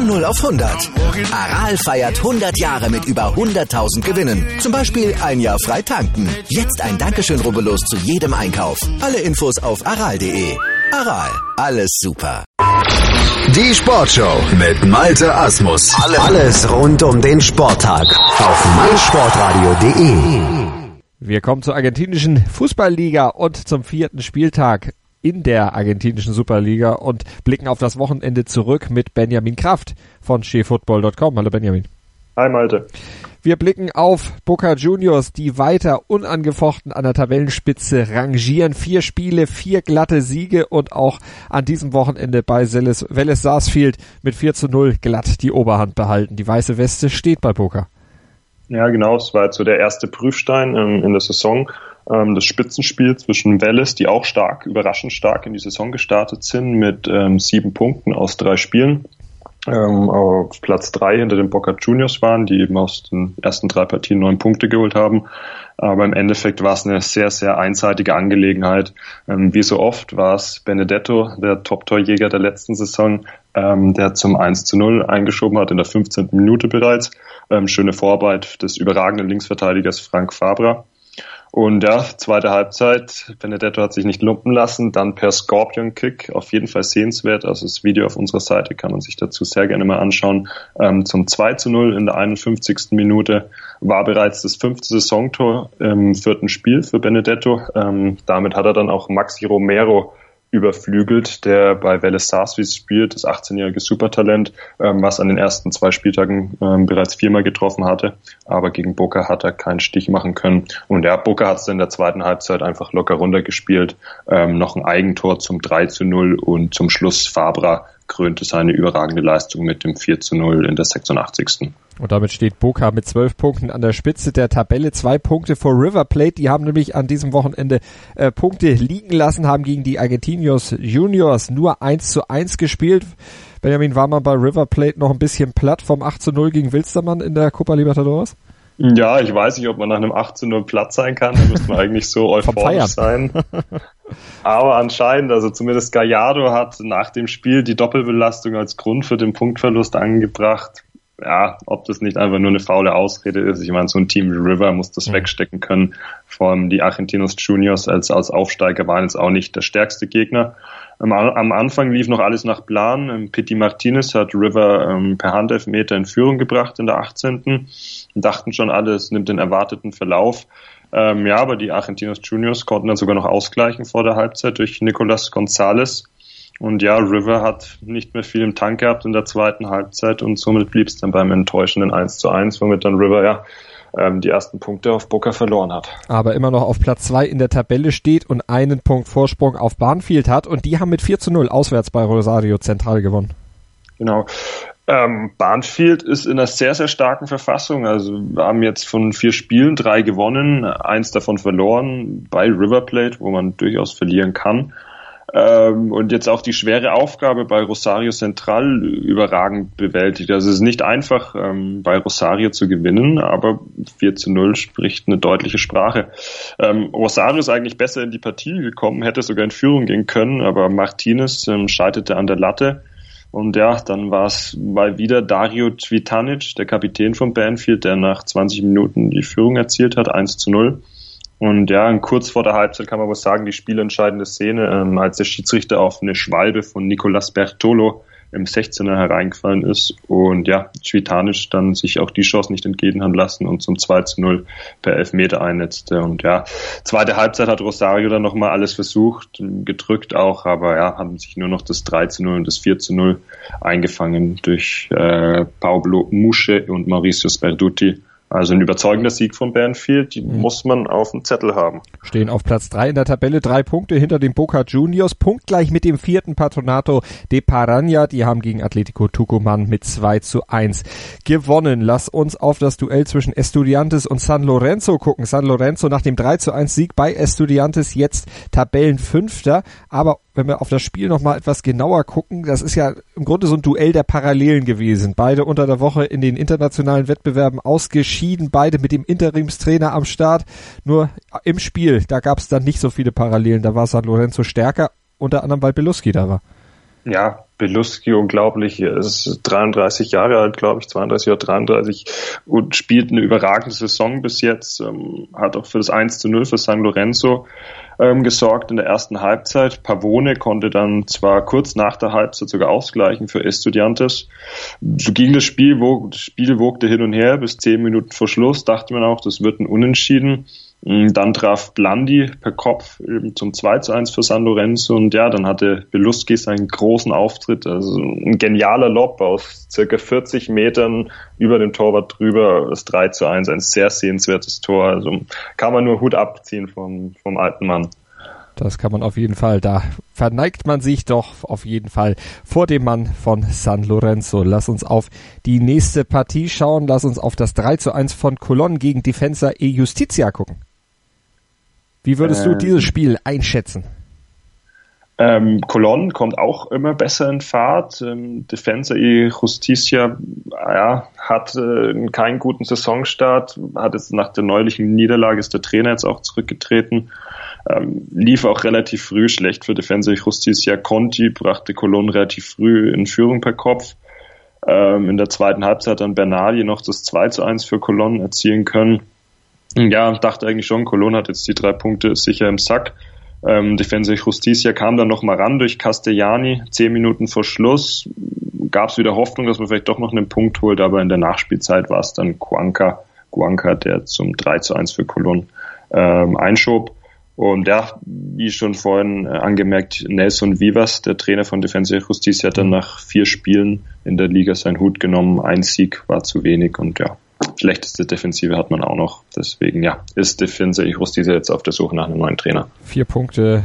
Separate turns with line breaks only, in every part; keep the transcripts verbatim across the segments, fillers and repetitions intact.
Von null auf hundert. Aral feiert hundert Jahre mit über hunderttausend Gewinnen. Zum Beispiel ein Jahr frei tanken. Jetzt ein Dankeschön, rubbellos zu jedem Einkauf. Alle Infos auf aral punkt de. Aral, alles super.
Die Sportshow mit Malte Asmus. Alles rund um den Sporttag auf meinsportradio punkt de.
Wir kommen zur argentinischen Fußballliga und zum vierten Spieltag in der argentinischen Superliga und blicken auf das Wochenende zurück mit Benjamin Kraft von she football punkt com. Hallo Benjamin.
Hi Malte.
Wir blicken auf Boca Juniors, die weiter unangefochten an der Tabellenspitze rangieren. Vier Spiele, vier glatte Siege und auch an diesem Wochenende bei Vélez Sarsfield mit vier zu null glatt die Oberhand behalten. Die weiße Weste steht bei Boca.
Ja, genau. Es war jetzt so der erste Prüfstein ähm, in der Saison. Ähm, das Spitzenspiel zwischen Vélez, die auch stark, überraschend stark in die Saison gestartet sind, mit ähm, sieben Punkten aus drei Spielen. Ähm, auf Platz drei hinter den Boca Juniors waren, die eben aus den ersten drei Partien neun Punkte geholt haben. Aber im Endeffekt war es eine sehr, sehr einseitige Angelegenheit. Ähm, wie so oft war es Benedetto, der Top-Torjäger der letzten Saison, ähm, der zum eins zu null eingeschoben hat in der fünfzehnten Minute bereits. Ähm, schöne Vorarbeit des überragenden Linksverteidigers Frank Fabra. Und ja, zweite Halbzeit, Benedetto hat sich nicht lumpen lassen, dann per Scorpion-Kick, auf jeden Fall sehenswert, also das Video auf unserer Seite kann man sich dazu sehr gerne mal anschauen, ähm, zum zwei zu null in der einundfünfzigsten Minute, war bereits das fünfte Saisontor im vierten Spiel für Benedetto, ähm, damit hat er dann auch Maxi Romero überflügelt, der bei Vélez Sarsfield spielt, das achtzehnjährige Supertalent, ähm, was an den ersten zwei Spieltagen ähm, bereits viermal getroffen hatte, aber gegen Boca hat er keinen Stich machen können. Und ja, Boca hat es in der zweiten Halbzeit einfach locker runtergespielt, ähm, noch ein Eigentor zum drei zu null und zum Schluss Fabra krönte seine überragende Leistung mit dem vier zu null in der sechsundachtzigsten
Und damit steht Boca mit zwölf Punkten an der Spitze der Tabelle, zwei Punkte vor River Plate. Die haben nämlich an diesem Wochenende äh, Punkte liegen lassen, haben gegen die Argentinos Juniors nur eins zu eins gespielt. Benjamin, war man bei River Plate noch ein bisschen platt vom acht zu null gegen Wilstermann in der Copa Libertadores?
Ja, ich weiß nicht, ob man nach einem acht zu null platt sein kann. Da müsste man eigentlich so euphorisch sein. Aber anscheinend, also zumindest Gallardo hat nach dem Spiel die Doppelbelastung als Grund für den Punktverlust angebracht. Ja, ob das nicht einfach nur eine faule Ausrede ist. Ich meine, so ein Team wie River muss das mhm. wegstecken können. Vor allem die Argentinos Juniors als, als Aufsteiger waren jetzt auch nicht der stärkste Gegner. Am, am Anfang lief noch alles nach Plan. Pity Martinez hat River ähm, per Handelfmeter in Führung gebracht in der achtzehnten Und dachten schon alle, es nimmt den erwarteten Verlauf. Ähm, ja, aber die Argentinos Juniors konnten dann sogar noch ausgleichen vor der Halbzeit durch Nicolas González. Und ja, River hat nicht mehr viel im Tank gehabt in der zweiten Halbzeit und somit blieb es dann beim enttäuschenden eins zu eins, womit dann River ja ähm, die ersten Punkte auf Boca verloren hat.
Aber immer noch auf Platz zwei in der Tabelle steht und einen Punkt Vorsprung auf Banfield hat und die haben mit vier zu null auswärts bei Rosario Central gewonnen.
Genau. Ähm, Banfield ist in einer sehr, sehr starken Verfassung. Also wir haben jetzt von vier Spielen drei gewonnen, eins davon verloren bei River Plate, wo man durchaus verlieren kann. Ähm, und jetzt auch die schwere Aufgabe bei Rosario Central überragend bewältigt. Also es ist nicht einfach, ähm, bei Rosario zu gewinnen, aber vier zu null spricht eine deutliche Sprache. Ähm, Rosario ist eigentlich besser in die Partie gekommen, hätte sogar in Führung gehen können, aber Martinez ähm, scheiterte an der Latte. Und ja, dann war es mal wieder Dario Cvitanic, der Kapitän von Banfield, der nach zwanzig Minuten die Führung erzielt hat, eins zu null. Und ja, kurz vor der Halbzeit kann man wohl sagen, die spielentscheidende Szene, ähm, als der Schiedsrichter auf eine Schwalbe von Nicolas Bertolo im sechzehner hereingefallen ist und ja, Cvitanic dann sich auch die Chance nicht entgehen hat lassen und zum zwei zu null per Elfmeter einnetzte. Und ja, zweite Halbzeit hat Rosario dann nochmal alles versucht, gedrückt auch, aber ja, haben sich nur noch das drei zu null und das vier zu null eingefangen durch äh, Pablo Musche und Mauricio Sperduti. Also ein überzeugender Sieg von Banfield, die mhm. muss man auf dem Zettel haben.
Stehen auf Platz drei in der Tabelle, drei Punkte hinter den Boca Juniors, punktgleich mit dem vierten Patronato de Paraña. Die haben gegen Atletico Tucumán mit zwei zu eins gewonnen. Lass uns auf das Duell zwischen Estudiantes und San Lorenzo gucken. San Lorenzo nach dem drei zu eins Sieg bei Estudiantes jetzt Tabellenfünfter. Aber wenn wir auf das Spiel nochmal etwas genauer gucken, das ist ja im Grunde so ein Duell der Parallelen gewesen. Beide unter der Woche in den internationalen Wettbewerben ausgeschieden, beide mit dem Interimstrainer am Start. Nur im Spiel, da gab es dann nicht so viele Parallelen. Da war San Lorenzo stärker, unter anderem weil Belusky da war.
Ja, Belusky unglaublich. Er ist dreiunddreißig Jahre alt, glaube ich, zweiunddreißig oder dreiunddreißig und spielt eine überragende Saison bis jetzt. Ähm, hat auch für das eins zu null für San Lorenzo ähm, gesorgt in der ersten Halbzeit. Pavone konnte dann zwar kurz nach der Halbzeit sogar ausgleichen für Estudiantes. So ging das Spiel, wog, das Spiel wogte hin und her bis zehn Minuten vor Schluss. Dachte man auch, das wird ein Unentschieden. Dann traf Blandi per Kopf eben zum zwei zu eins für San Lorenzo und ja, dann hatte Belusky seinen großen Auftritt, also ein genialer Lob aus circa vierzig Metern über dem Torwart drüber, das drei zu eins, ein sehr sehenswertes Tor, also kann man nur Hut abziehen vom, vom alten Mann.
Das kann man auf jeden Fall, da verneigt man sich doch auf jeden Fall vor dem Mann von San Lorenzo. Lass uns auf die nächste Partie schauen, lass uns auf das drei zu eins von Colón gegen Defensa e Justicia gucken. Wie würdest ähm, du dieses Spiel einschätzen?
Ähm, Colón kommt auch immer besser in Fahrt. Ähm, Defensa e Justicia ja, hat äh, keinen guten Saisonstart, hat jetzt nach der neulichen Niederlage, ist der Trainer jetzt auch zurückgetreten. Ähm, lief auch relativ früh schlecht für Defensa e Justicia. Conti brachte Colón relativ früh in Führung per Kopf. Ähm, in der zweiten Halbzeit hat dann Bernali noch das zwei zu eins für Colón erzielen können. Ja, dachte eigentlich schon, Colón hat jetzt die drei Punkte sicher im Sack. Ähm, Defensa e Justicia kam dann noch mal ran durch Castellani. Zehn Minuten vor Schluss gab es wieder Hoffnung, dass man vielleicht doch noch einen Punkt holt, aber in der Nachspielzeit war es dann Cuenca, Cuenca, der zum drei zu eins für Colón ähm, einschob. Und ja, wie schon vorhin äh, angemerkt, Nelson Vivas, der Trainer von Defensa e Justicia, hat dann nach vier Spielen in der Liga seinen Hut genommen. Ein Sieg war zu wenig und ja, schlechteste Defensive hat man auch noch. Deswegen ja, ist Defensa e Justicia jetzt auf der Suche nach einem neuen Trainer.
Vier Punkte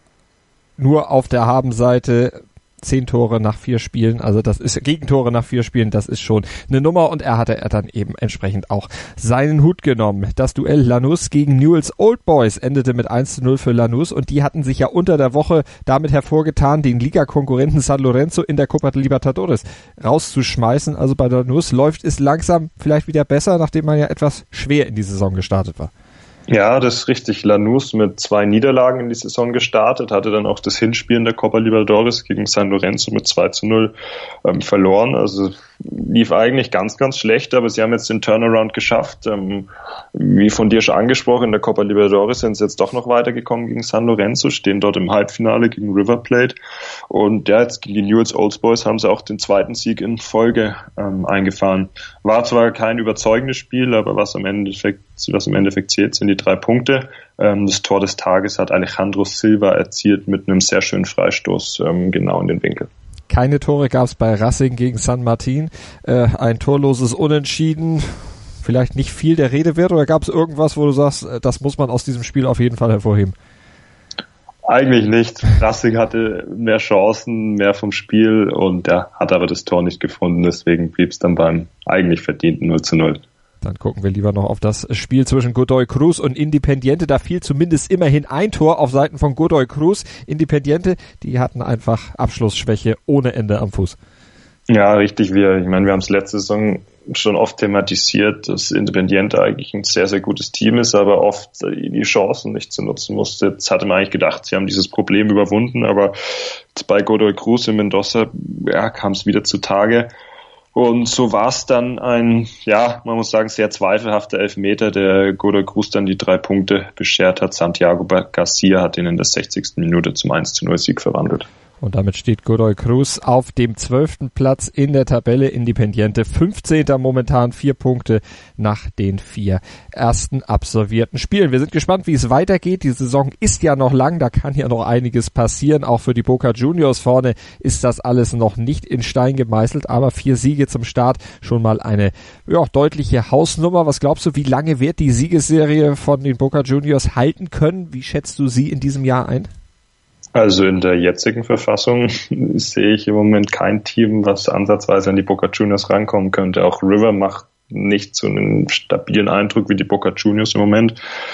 nur auf der Habenseite. Zehn Tore nach vier Spielen, also das ist Gegentore nach vier Spielen, das ist schon eine Nummer und er hatte er dann eben entsprechend auch seinen Hut genommen. Das Duell Lanús gegen Newell's Old Boys endete mit eins zu null für Lanús und die hatten sich ja unter der Woche damit hervorgetan, den Ligakonkurrenten San Lorenzo in der Copa Libertadores rauszuschmeißen. Also bei Lanús läuft es langsam vielleicht wieder besser, nachdem man ja etwas schwer in die Saison gestartet war.
Ja, das ist richtig. Lanús mit zwei Niederlagen in die Saison gestartet, hatte dann auch das Hinspiel in der Copa Libertadores gegen San Lorenzo mit zwei zu null ähm, verloren. Also lief eigentlich ganz, ganz schlecht, aber sie haben jetzt den Turnaround geschafft. Ähm, wie von dir schon angesprochen, in der Copa Libertadores sind sie jetzt doch noch weitergekommen gegen San Lorenzo, stehen dort im Halbfinale gegen River Plate. Und ja, jetzt gegen die Newell's Old Boys haben sie auch den zweiten Sieg in Folge ähm, eingefahren. War zwar kein überzeugendes Spiel, aber was am Endeffekt, was im Endeffekt zählt, sind die drei Punkte. Ähm, das Tor des Tages hat Alejandro Silva erzielt mit einem sehr schönen Freistoß ähm, genau in den Winkel.
Keine Tore gab es bei Racing gegen San Martin. Äh, ein torloses Unentschieden. Vielleicht nicht viel der Rede wert, oder gab es irgendwas, wo du sagst, das muss man aus diesem Spiel auf jeden Fall hervorheben?
Eigentlich nicht. Racing hatte mehr Chancen, mehr vom Spiel und ja, hat aber das Tor nicht gefunden. Deswegen blieb es dann beim eigentlich verdienten null zu null.
Dann gucken wir lieber noch auf das Spiel zwischen Godoy Cruz und Independiente. Da fiel zumindest immerhin ein Tor auf Seiten von Godoy Cruz. Independiente, die hatten einfach Abschlussschwäche ohne Ende am Fuß.
Ja, richtig. Wir, ich meine, wir haben es letzte Saison schon oft thematisiert, dass Independiente eigentlich ein sehr, sehr gutes Team ist, aber oft die Chancen nicht zu nutzen musste. Jetzt hatte man eigentlich gedacht, sie haben dieses Problem überwunden, aber bei Godoy Cruz in Mendoza ja, kam es wieder zutage. Und so war es dann ein, ja, man muss sagen, sehr zweifelhafter Elfmeter, der Godoy Cruz dann die drei Punkte beschert hat. Santiago Garcia hat ihn in der sechzigsten Minute zum eins zu null Sieg verwandelt.
Und damit steht Godoy Cruz auf dem zwölften Platz in der Tabelle. Independiente fünfzehnter momentan, vier Punkte nach den vier ersten absolvierten Spielen. Wir sind gespannt, wie es weitergeht. Die Saison ist ja noch lang, da kann ja noch einiges passieren. Auch für die Boca Juniors vorne ist das alles noch nicht in Stein gemeißelt, aber vier Siege zum Start, schon mal eine ja, deutliche Hausnummer. Was glaubst du, wie lange wird die Siegesserie von den Boca Juniors halten können? Wie schätzt du sie in diesem Jahr ein?
Also in der jetzigen Verfassung sehe ich im Moment kein Team, was ansatzweise an die Boca Juniors rankommen könnte. Auch River macht nicht so einen stabilen Eindruck wie die Boca Juniors im Moment.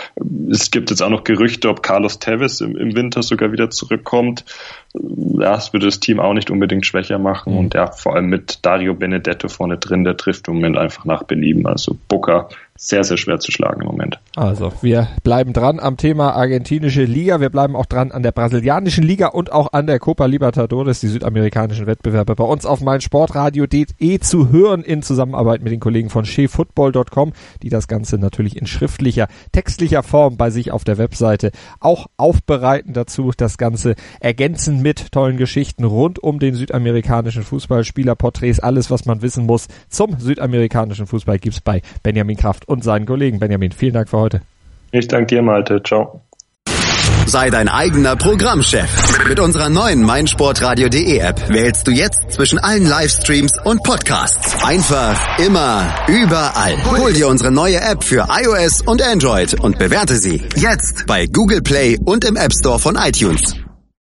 Es gibt jetzt auch noch Gerüchte, ob Carlos Tevez im, im Winter sogar wieder zurückkommt. Ja, das würde das Team auch nicht unbedingt schwächer machen. Mhm. Und ja, vor allem mit Dario Benedetto vorne drin, der trifft im Moment einfach nach Belieben. Also Boca sehr, sehr schwer zu schlagen im Moment.
Also, wir bleiben dran am Thema argentinische Liga. Wir bleiben auch dran an der brasilianischen Liga und auch an der Copa Libertadores, die südamerikanischen Wettbewerbe, bei uns auf meinsportradio punkt de zu hören in Zusammenarbeit mit den Kollegen von shea football punkt com, die das Ganze natürlich in schriftlicher, textlicher Form bei sich auf der Webseite auch aufbereiten, dazu das Ganze ergänzen mit tollen Geschichten rund um den südamerikanischen Fußball, Spielerporträts, alles, was man wissen muss zum südamerikanischen Fußball gibt's bei Benjamin Kraft und seinen Kollegen. Benjamin, vielen Dank für heute.
Ich danke dir, Malte. Ciao.
Sei dein eigener Programmchef. Mit unserer neuen meinsportradio punkt de App wählst du jetzt zwischen allen Livestreams und Podcasts. Einfach, immer, überall. Hol dir unsere neue App für iOS und Android und bewerte sie jetzt bei Google Play und im App Store von iTunes.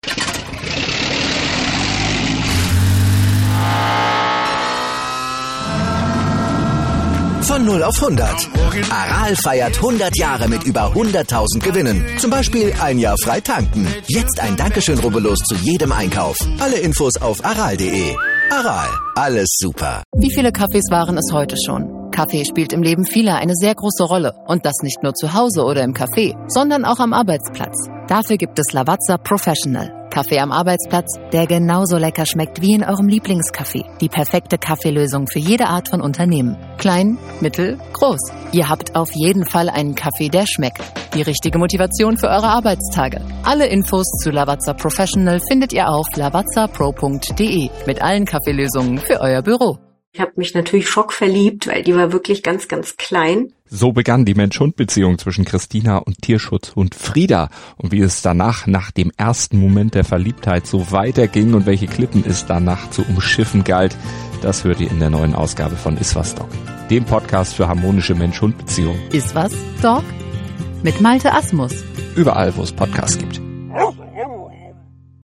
Von null auf hundert. Aral feiert hundert Jahre mit über hunderttausend Gewinnen. Zum Beispiel ein Jahr frei tanken. Jetzt ein Dankeschön, rubbellos zu jedem Einkauf. Alle Infos auf aral punkt de. Aral, alles super.
Wie viele Kaffees waren es heute schon? Kaffee spielt im Leben vieler eine sehr große Rolle. Und das nicht nur zu Hause oder im Café, sondern auch am Arbeitsplatz. Dafür gibt es Lavazza Professional. Kaffee am Arbeitsplatz, der genauso lecker schmeckt wie in eurem Lieblingscafé. Die perfekte Kaffeelösung für jede Art von Unternehmen. Klein, mittel, groß. Ihr habt auf jeden Fall einen Kaffee, der schmeckt. Die richtige Motivation für eure Arbeitstage. Alle Infos zu Lavazza Professional findet ihr auf lavazza pro punkt de mit allen Kaffeelösungen für euer Büro.
Ich habe mich natürlich schockverliebt, weil die war wirklich ganz, ganz klein.
So begann die Mensch-Hund-Beziehung zwischen Christina und Tierschutzhund Frieda. Und wie es danach, nach dem ersten Moment der Verliebtheit, so weiterging und welche Klippen es danach zu umschiffen galt, das hört ihr in der neuen Ausgabe von Iswas Dog, dem Podcast für harmonische Mensch-Hund-Beziehungen.
Iswas Dog? Mit Malte Asmus.
Überall, wo es Podcasts gibt.